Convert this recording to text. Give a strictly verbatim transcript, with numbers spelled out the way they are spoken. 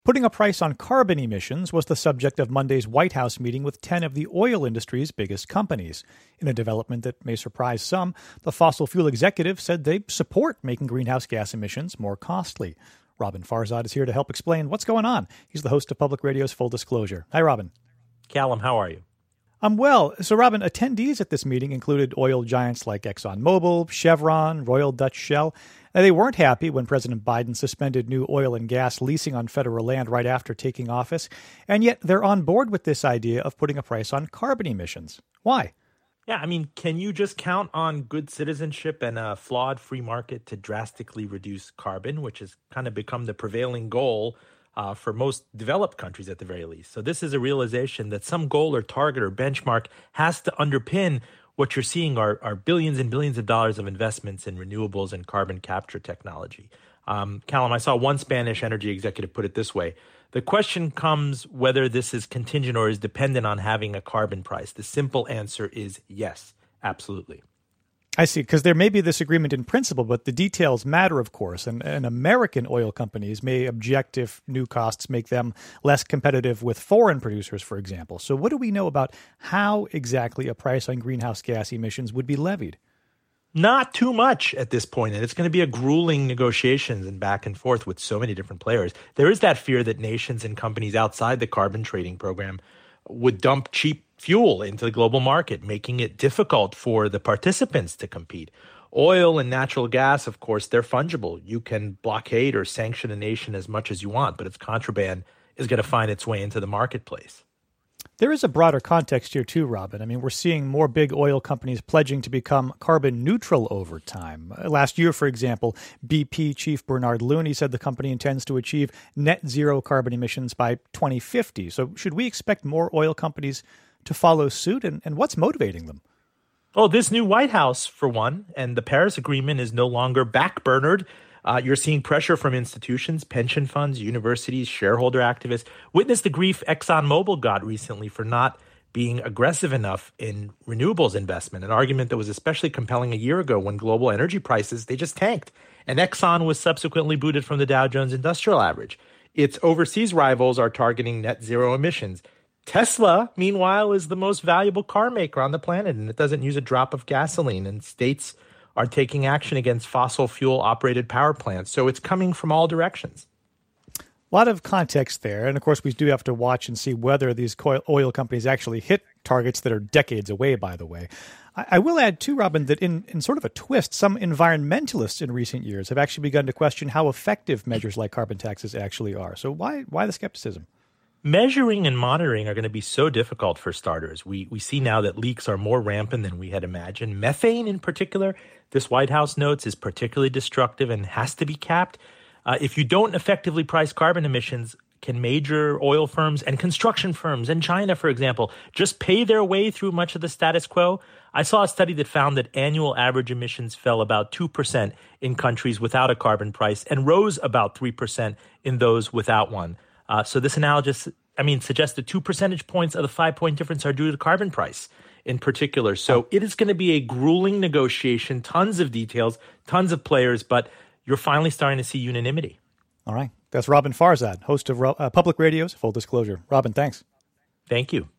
Putting a price on carbon emissions was the subject of Monday's White House meeting with ten of the oil industry's biggest companies. In a development that may surprise some, the fossil fuel executive said they support making greenhouse gas emissions more costly. Robin Farzad is here to help explain what's going on. He's the host of Public Radio's Full Disclosure. Hi, Robin. Callum, how are you? I'm well. So, Robin, attendees at this meeting included oil giants like ExxonMobil, Chevron, Royal Dutch Shell. Now, they weren't happy when President Biden suspended new oil and gas leasing on federal land right after taking office, and yet they're on board with this idea of putting a price on carbon emissions. Why? Yeah, I mean, can you just count on good citizenship and a flawed free market to drastically reduce carbon, which has kind of become the prevailing goal uh, for most developed countries at the very least? So this is a realization that some goal or target or benchmark has to underpin what you're seeing are, are billions and billions of dollars of investments in renewables and carbon capture technology. Um, Callum, I saw one Spanish energy executive put it this way. The question comes whether this is contingent or is dependent on having a carbon price. The simple answer is yes, absolutely. I see, because there may be this agreement in principle, but the details matter, of course. And, and American oil companies may object if new costs make them less competitive with foreign producers, for example. So what do we know about how exactly a price on greenhouse gas emissions would be levied? Not too much at this point, and it's going to be a grueling negotiations and back and forth with so many different players. There is that fear that nations and companies outside the carbon trading program would dump cheap fuel into the global market, making it difficult for the participants to compete. Oil and natural gas, of course, they're fungible. You can blockade or sanction a nation as much as you want, but its contraband is going to find its way into the marketplace. There is a broader context here too, Robin. I mean, we're seeing more big oil companies pledging to become carbon neutral over time. Last year, for example, B P chief Bernard Looney said the company intends to achieve net zero carbon emissions by twenty fifty. So should we expect more oil companies to follow suit? And, and what's motivating them? Oh, this new White House, for one, and the Paris Agreement is no longer backburnered. Uh, you're seeing pressure from institutions, pension funds, universities, shareholder activists. Witness the grief ExxonMobil got recently for not being aggressive enough in renewables investment, an argument that was especially compelling a year ago when global energy prices, they just tanked. And Exxon was subsequently booted from the Dow Jones Industrial Average. Its overseas rivals are targeting net zero emissions. Tesla, meanwhile, is the most valuable car maker on the planet, and it doesn't use a drop of gasoline. And states are taking action against fossil fuel-operated power plants. So it's coming from all directions. A lot of context there. And, of course, we do have to watch and see whether these oil companies actually hit targets that are decades away, by the way. I, I will add, too, Robin, that in, in sort of a twist, some environmentalists in recent years have actually begun to question how effective measures like carbon taxes actually are. So why why the skepticism? Measuring and monitoring are going to be so difficult for starters. We we see now that leaks are more rampant than we had imagined. Methane in particular, this White House notes, is particularly destructive and has to be capped. Uh, if you don't effectively price carbon emissions, can major oil firms and construction firms and China, for example, just pay their way through much of the status quo? I saw a study that found that annual average emissions fell about two percent in countries without a carbon price and rose about three percent in those without one. Uh, so this analogous, I mean, suggests that two percentage points of the five-point difference are due to the carbon price in particular. So it is going to be a grueling negotiation, tons of details, tons of players, but you're finally starting to see unanimity. All right. That's Robin Farzad, host of uh, Public Radio's Full Disclosure. Robin, thanks. Thank you.